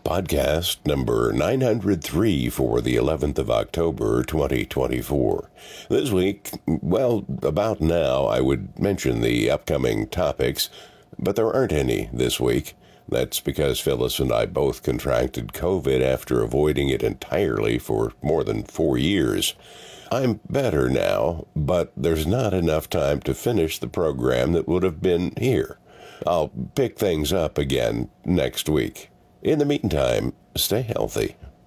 podcast number 903 for the 11th of October, 2024. This week, about now, I would mention the upcoming topics, but there aren't any this week. That's because Phyllis and I both contracted COVID after avoiding it entirely for more than 4 years. I'm better now, but there's not enough time to finish the program that would have been here. I'll pick things up again next week. In the meantime, stay healthy.